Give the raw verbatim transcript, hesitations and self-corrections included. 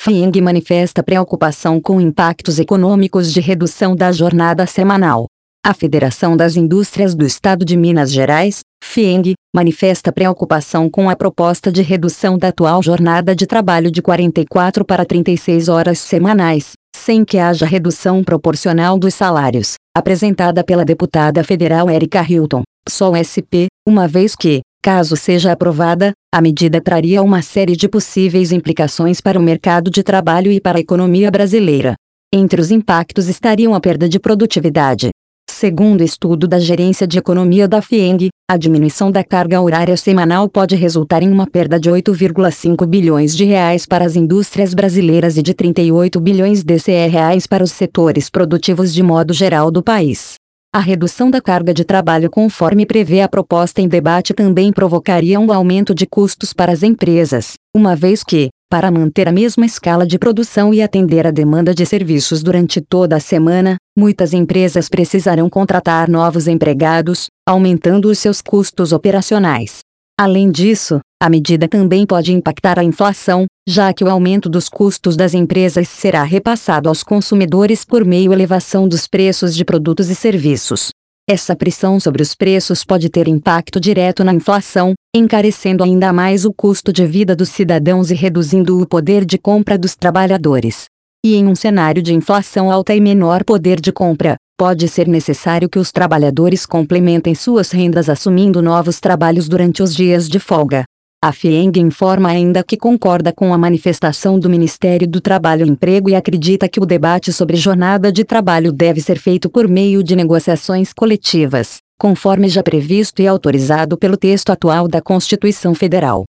FIENG manifesta preocupação com impactos econômicos de redução da jornada semanal. A Federação das Indústrias do Estado de Minas Gerais, FIENG, manifesta preocupação com a proposta de redução da atual jornada de trabalho de quarenta e quatro para trinta e seis horas semanais, sem que haja redução proporcional dos salários, apresentada pela deputada federal Érica Hilton, P SOL S P, uma vez que, caso seja aprovada, a medida traria uma série de possíveis implicações para o mercado de trabalho e para a economia brasileira. Entre os impactos estariam a perda de produtividade. Segundo estudo da Gerência de Economia da FIENG, a diminuição da carga horária semanal pode resultar em uma perda de oito vírgula cinco bilhões de reais para as indústrias brasileiras e de trinta e oito bilhões de reais para os setores produtivos de modo geral do país. A redução da carga de trabalho conforme prevê a proposta em debate também provocaria um aumento de custos para as empresas, uma vez que, para manter a mesma escala de produção e atender a demanda de serviços durante toda a semana, muitas empresas precisarão contratar novos empregados, aumentando os seus custos operacionais. Além disso, a medida também pode impactar a inflação, já que o aumento dos custos das empresas será repassado aos consumidores por meio da elevação dos preços de produtos e serviços. Essa pressão sobre os preços pode ter impacto direto na inflação, encarecendo ainda mais o custo de vida dos cidadãos e reduzindo o poder de compra dos trabalhadores. E em um cenário de inflação alta e menor poder de compra, pode ser necessário que os trabalhadores complementem suas rendas assumindo novos trabalhos durante os dias de folga. A FIENG informa ainda que concorda com a manifestação do Ministério do Trabalho e Emprego e acredita que o debate sobre jornada de trabalho deve ser feito por meio de negociações coletivas, conforme já previsto e autorizado pelo texto atual da Constituição Federal.